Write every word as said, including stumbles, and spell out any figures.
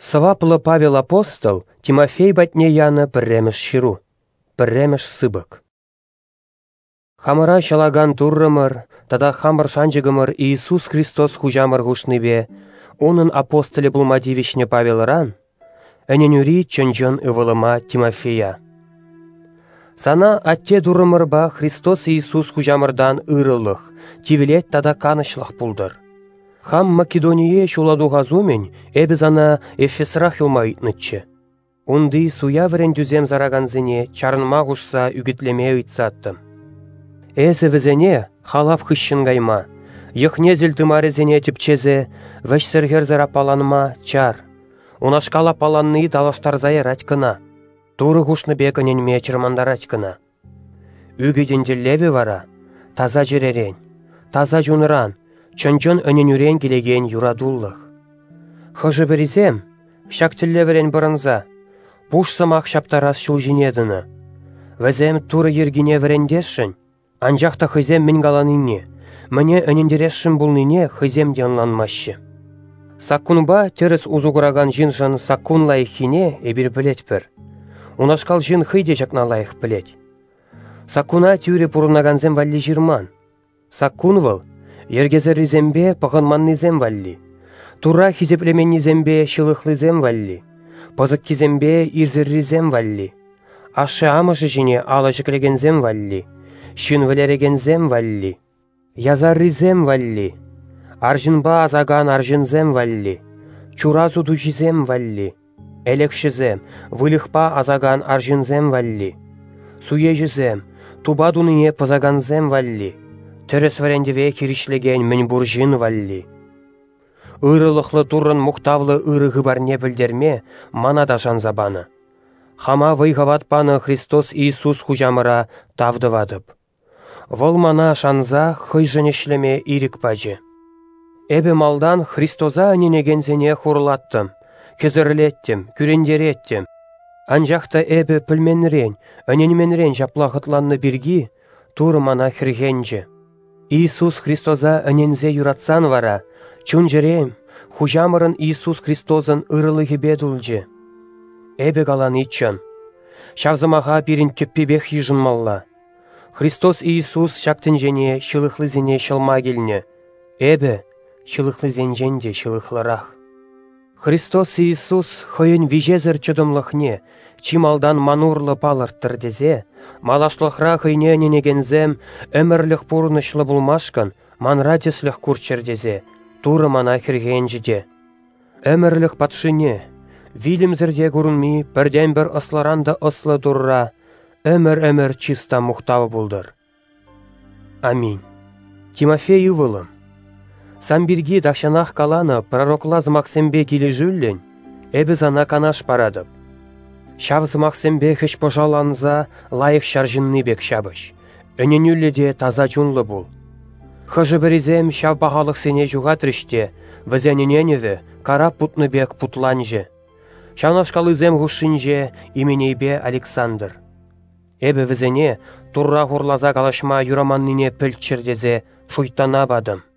Сываплы Павел апостол Тимофей батне яны пірреміш ширу, пірреміш сыбык. Хамыра шалаган туррымыр, тада хамыр шанжыгымыр Иисус Христос хужамыр гушныбе, онын апостоле булмадивишне Павелран, әненюри чынжын ывылыма Тимофея. Сана атте дурымырба Христос Иисус хужамырдан ырылых, тивилет тада канышлық пулдыр. Хам Македоние шуладуға зумен, әбіз ана Эфесрах илмайтнычы. Унды суя вірен дүзем зараганзыне чарынма ғушса үгітлеме үйтсаттым. Әзі візене халав хыщынгайма, йықне зілтымарезене тіпчезе, вәшсіргер зарапаланма чар. Унашкала паланны далаштар зайырать кына, туры ғушны бекіненме чырмандарать кына. Үгіденде леві вара, таза жеререн, таза жуныран, чынчын өненюрен келеген юрадуллық. Хыжы бірізем, шак тіллеверен бұрынза, пуш сымақ шаптарас шул жинедіні. Вәзем туры ергіне верендешшін, анжақта хызем мен галаныне, мне өнендерешшін бұлныне хызем денланмашы. Саккунба теріс узуғыраған жинжын саккун лайықхине эбір білет бір. Унашкал жин хыйде жақна лайық білет. Саккуна тюре пұрынаганзем валли жирман. Саккун выл, ергезері зембе пағынманны зем валли. Тура хизеплеменні зембе шылықлы зем валли. Пызыкки зембе ирзірри зем валли. Ашы амышы жіне алажықлеген зем валли. Шын вілереген зем валли. Язарри зем валли. Аржынба азаган аржын зем валли. Чуразу дужи зем валли. Элекші зем, вылықпа азаган аржын зем валли. Суежі зем, тубадуныне пызаган зем валли. Терес варендеве киришлеген мен буржин валли. Ырылықлы турын мұқтавлы ырығы барне білдерме манада жанзабаны. Хама вайғаватпаны Христос Иисус хужамыра тавдывадып. Вол мана шанза хыйжынешлеме ирік пажы. Эбі малдан Христоза әненегензене хурлаттым, кезірлеттім, күрендереттім. Анжақта эбі пілменрен, әненменрен жаплағытланны біргі, туры мана хіргенжі. Иисус Христоза әнензе юратсан вара, чун жерем, хужамырын Иисус Христозын ырылығы бедулжы. Эбі галан итчын. Шавзымаға бірін түппебек ежін малла. Христос Иисус шактын жене шылықлы зене шылма келіне. Эбі шылықлы зенженде шылықлырақ. Христос Иисус хойын вижезір чыдымлықне, чималдан манурлы палырттыр дезе, малашлықра хойне ненегензем өмірлік пұрнышлы бұлмашкан, манрадеслік күрчердезе, туры мана хіргенжіде. Өмірлік патшыне, вилімзірде көрінмей, бірден бір ысларанды ыслы дұрра, өмір-өмір чиста мұқтавы бұлдыр. Аминь. Тимофей ұвылым. Сам бірге дақшанақ каланы пророкла зымақсембе келі жүллен, әбіз ана канаш парадып. Шав зымақсембе хыш пожаланза лайық шаржынны бек шабыш. Өненюлледе таза жунлы бұл. Хыжы бірізем шав бағалық сене жуғатрыште, візенененеве карап путны бек путланжы. Шанашкалы зем ғушынже именейбе Александр. Эбі візене турра ғурлаза қалашма юраманныне пілтчірдезе шуйтана бадым.